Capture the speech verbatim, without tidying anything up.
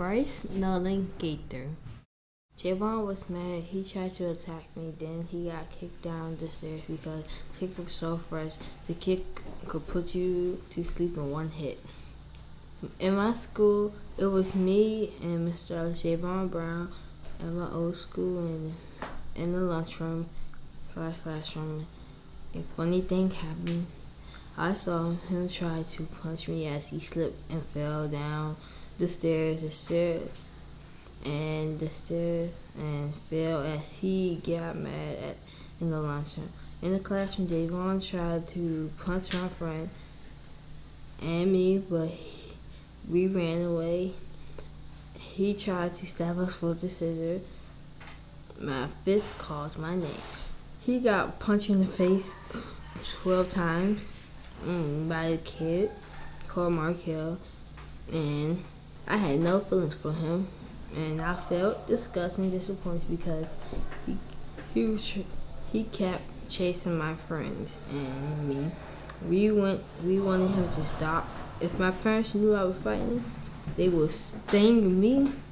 Bryce Nolan Gaither. Javon was mad. He tried to attack me. Then he got kicked down the stairs because the kick was so fresh. The kick could put you to sleep in one hit. In my school, it was me and Mister Javon Brown at my old school and in the lunchroom slash classroom. A funny thing happened. I saw him try to punch me as he slipped and fell down the stairs, the stairs, and the stairs, and fell as he got mad at in the lunchroom. In the classroom, Javon tried to punch my friend and me, but he, we ran away. He tried to stab us with the scissors. My fist called my name. He got punched in the face twelve times mm, by a kid called Markel, and I had no feelings for him, and I felt disgusted and disappointed because he he was he kept chasing my friends and me. We went we wanted him to stop. If my parents knew I was fighting, they would sting me